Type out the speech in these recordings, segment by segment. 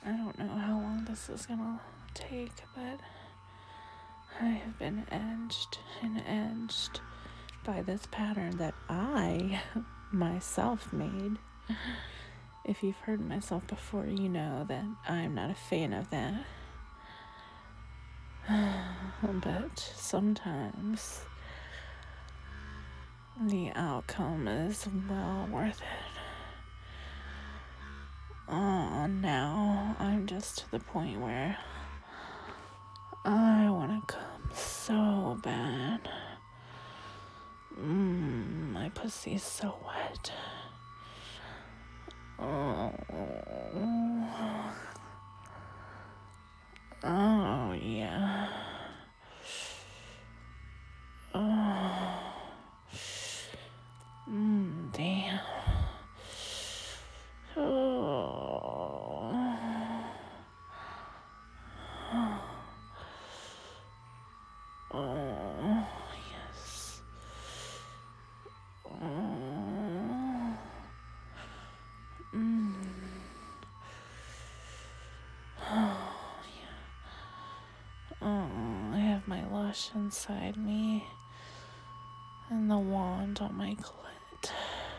I don't know how long this is gonna take, but I have been edged and edged by this pattern that I myself made. If you've heard myself before, you know that I'm not a fan of that. But sometimes the outcome is well worth it. Now I'm just to the point where I want to come so bad. My pussy's so wet. Oh yeah. Damn. Yes. I have my lush inside me and the wand on my clit.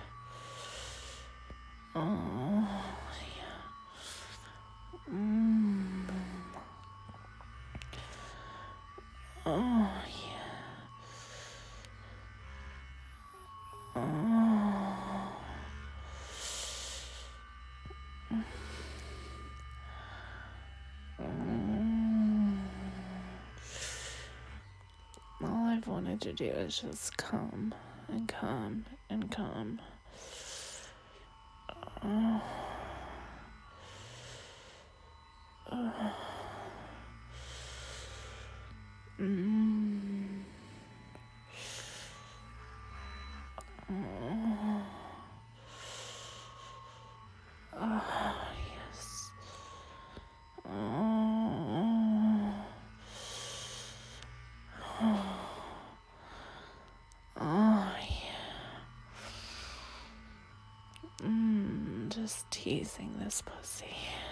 All I've wanted to do is just come and come and come. Yes. Just teasing this pussy.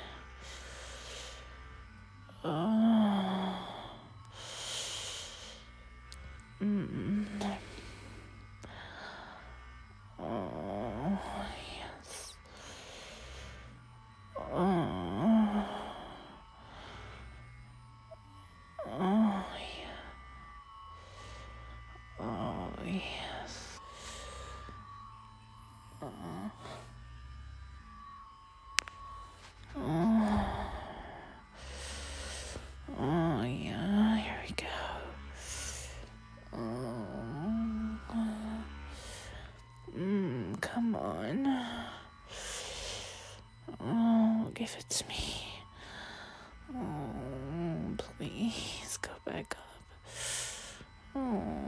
Yes. Yes. Yeah, here we go. Come on. Give it to me. Please go back up.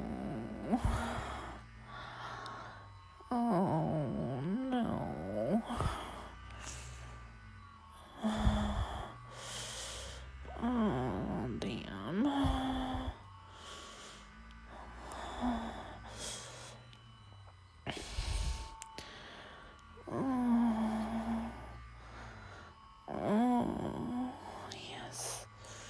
No. Damn. Yes.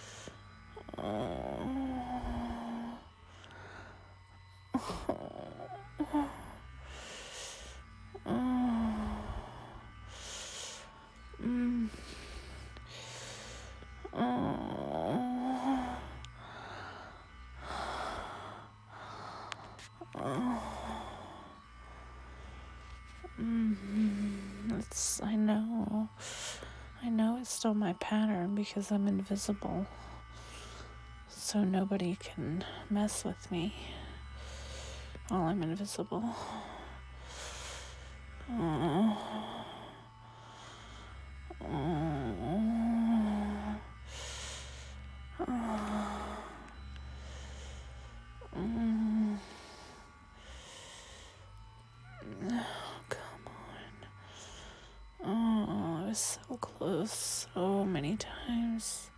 I know it's still my pattern because I'm invisible. So nobody can mess with me while I'm invisible. I was so close so many times.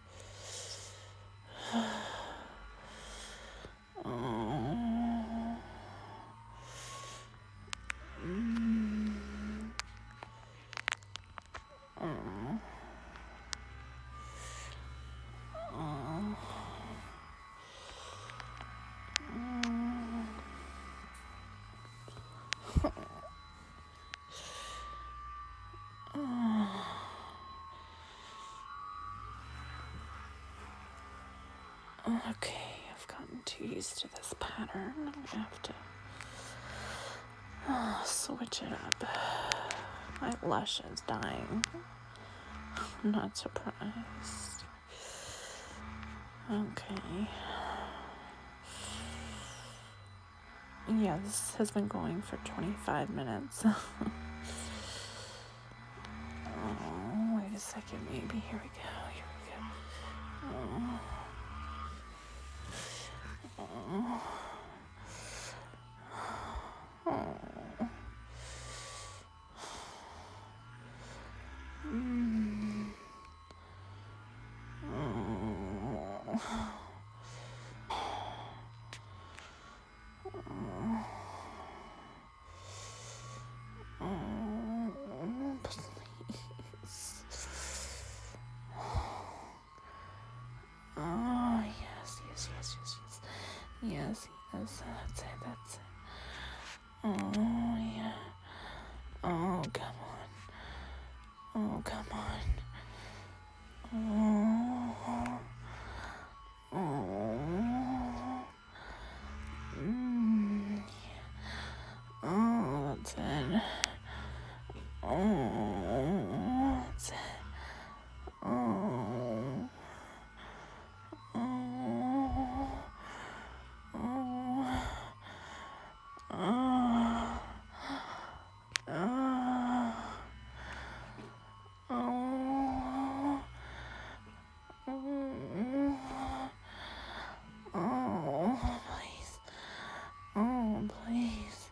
Okay, I've gotten too used to this pattern. I'm gonna have to switch it up. My blush is dying. I'm not surprised. Okay. Yeah, this has been going for 25 minutes. Oh, wait a second, maybe. Here we go. Oh, yes. Yes, that's it. Oh, yeah. Oh, come on. Oh, that's it. Oh, that's it. Please.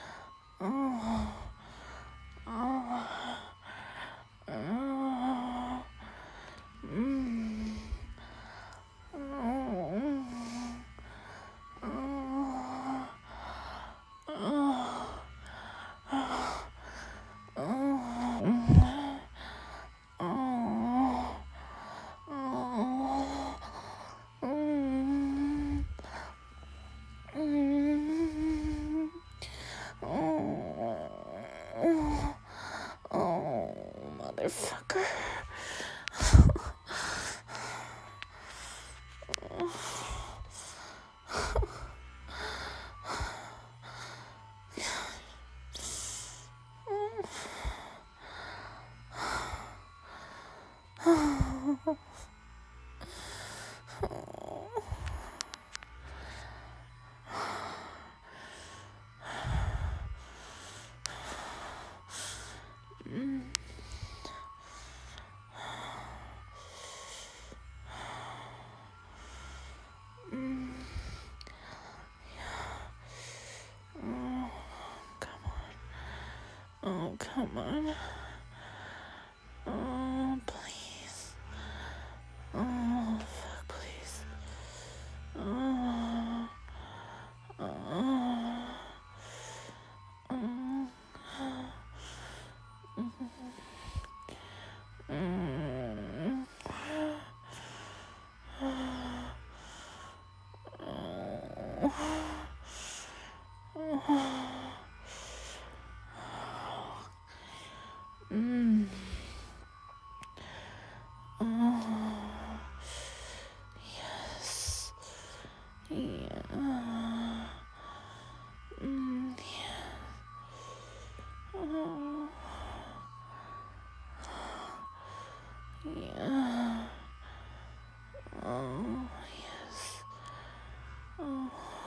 Motherfucker. Oh, come on. Oh, please. Oh, fuck, please. Oh, yes. Yeah. Yeah. Oh, yes. Oh,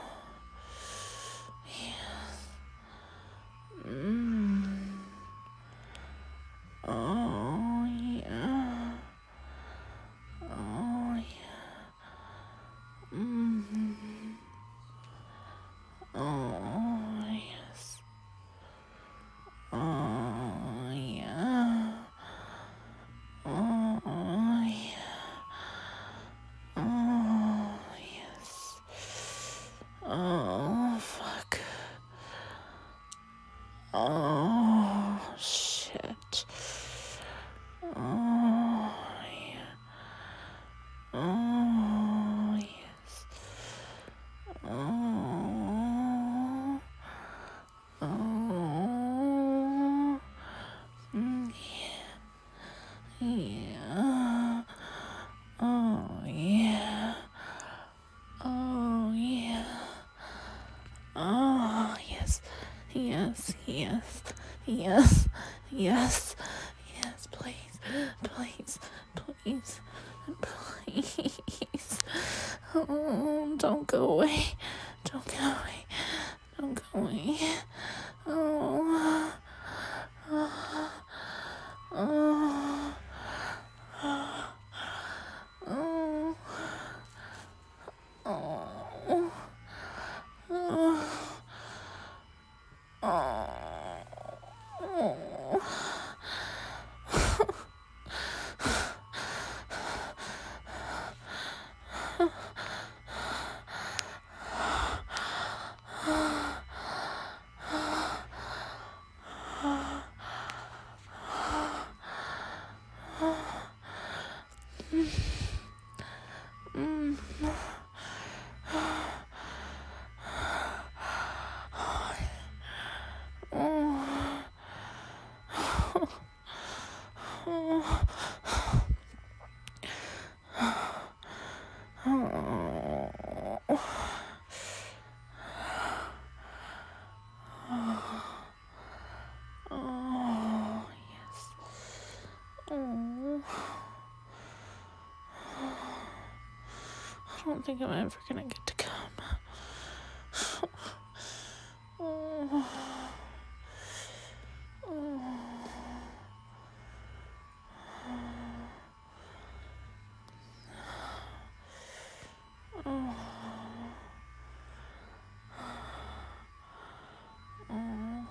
yes. Oh, yeah. Oh, yeah. Oh, yes. Oh, yeah. Oh, yeah. Oh, yes. Oh, fuck. Oh, shit. Oh, yeah. Oh, yes. Oh, oh, yeah. Yeah. Oh, yeah. Please, please, please. Oh, don't go away. Don't go away. Don't go away. Oh, oh, oh, oh, oh, oh, oh. Oh, yes. Oh, I don't think I'm ever gonna get to come. Oh, oh, oh, oh.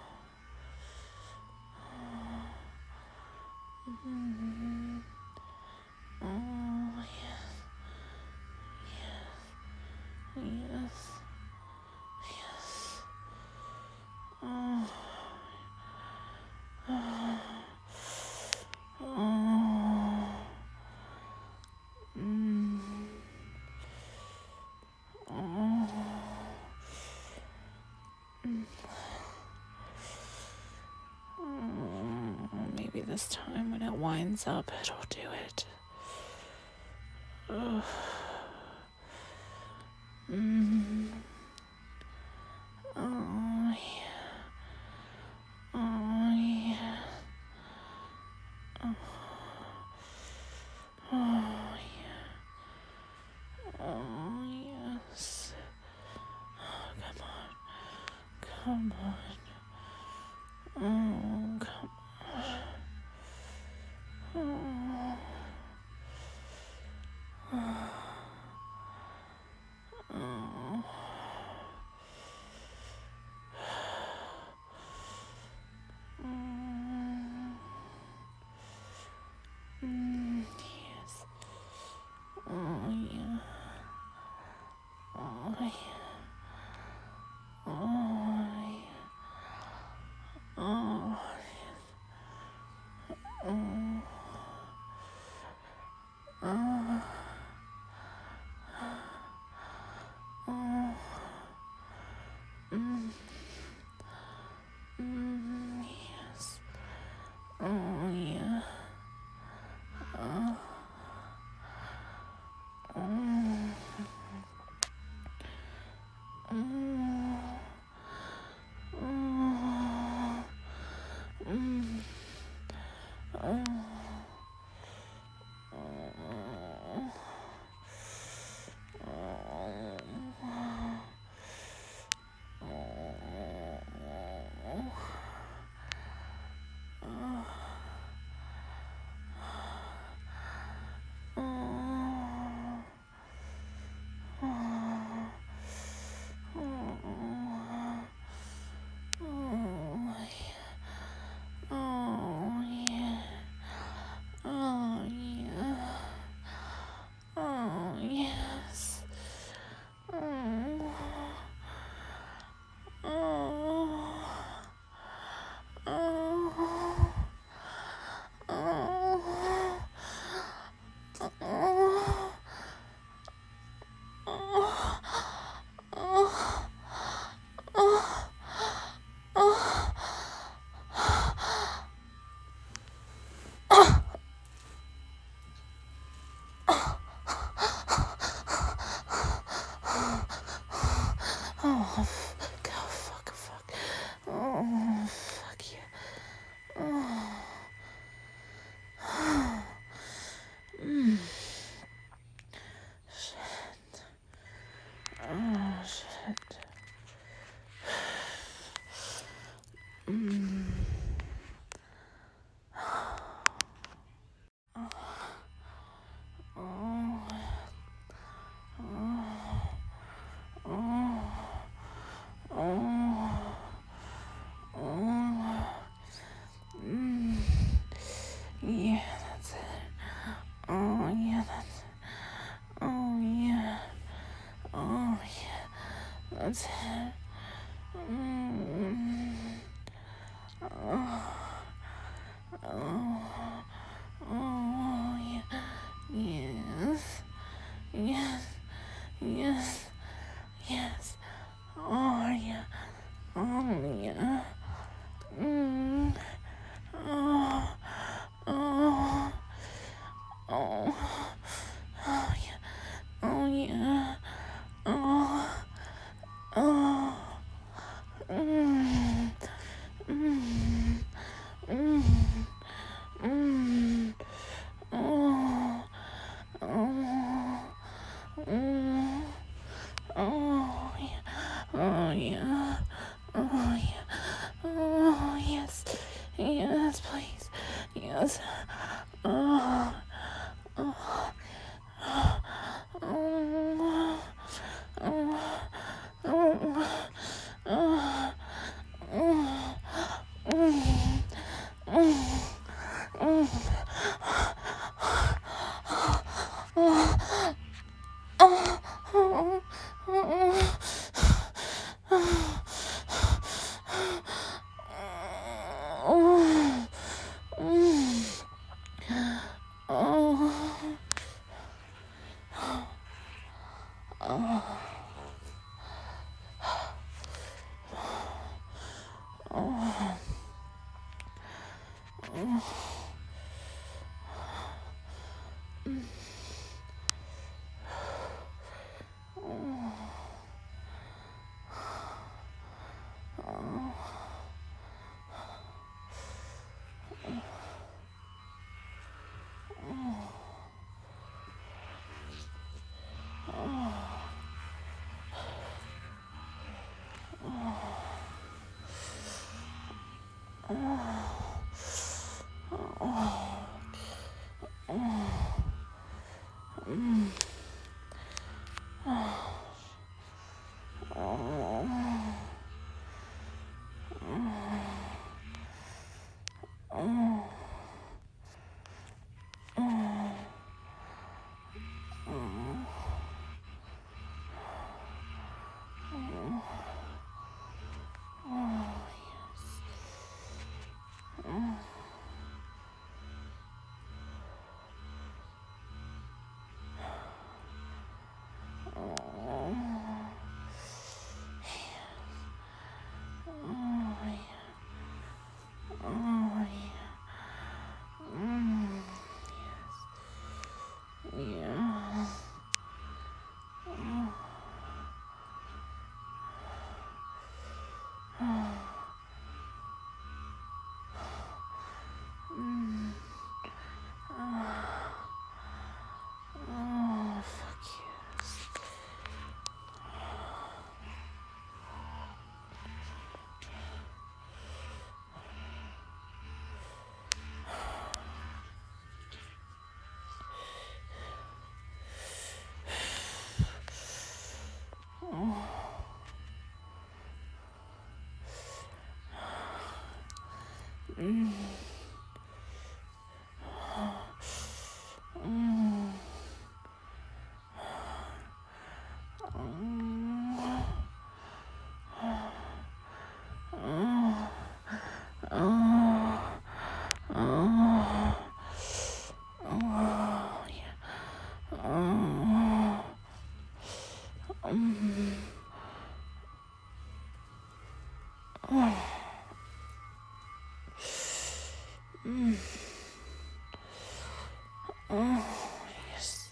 Mm-hmm. Oh, yes, yes, yes. Oh, oh, oh. Mm, oh, oh. Maybe this time when it winds up, it'll do it. Oh. Mm. Oh, yeah. Oh, yeah. Oh, oh, yeah. Oh, yes. Oh, come on. Come on. Oh, come on. Oh, oh, mm, yes. Oh, yeah. Oh, yeah. Oh, yeah. Oh, oh, oh, oh, mm, yes. Oh, yeah. Oh, oh, oh, oh, mm, oh, oh. Yeah, that's it. Oh, yeah, that's it. Oh, yeah. Oh, yeah, that's it. Mm. Oh, oh, oh, yeah. Yes. Yes. Yes. Yes. Oh, yeah. Oh, yeah. Mm. Oh, oh, oh, oh, yeah. Oh, yeah. Oh, oh, mm, mm, mm, mm, oh, oh, mm, oh, yeah. Oh, yeah. Oh, yeah. Oh, yes. Yes, please. Yes. Oh, oh, oh, oh, oh, oh, yeah. Oh, fuck yes. Yes.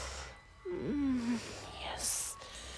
Yes.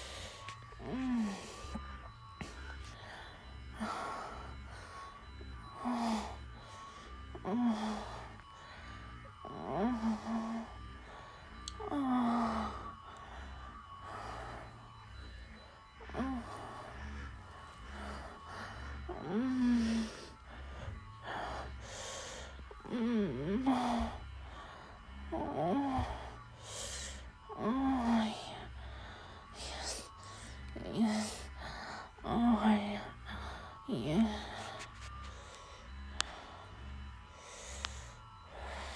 Oh, yes. Yes. Oh, yeah. Yeah.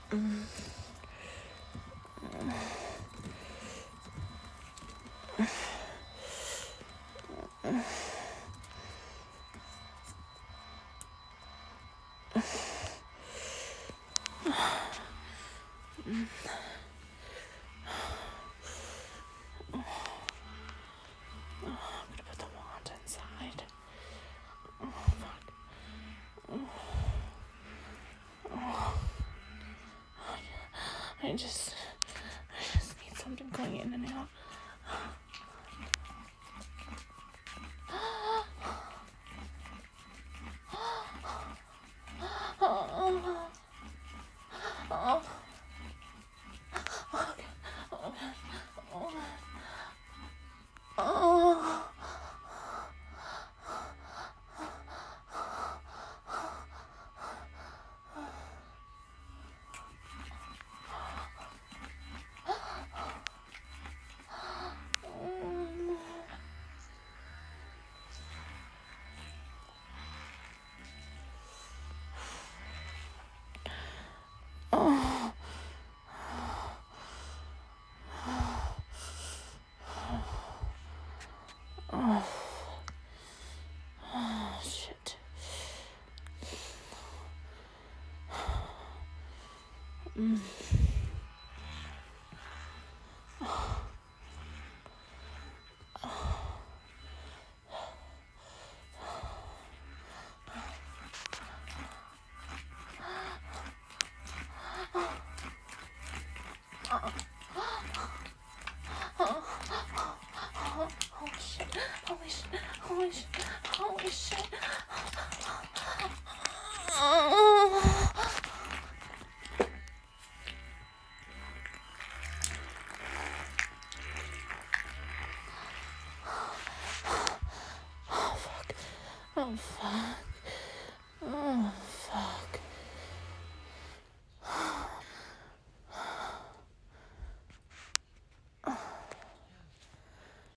gonna put the wand inside. Oh, fuck. I just need something going in and out. Shit. Holy shit. Oh, fuck.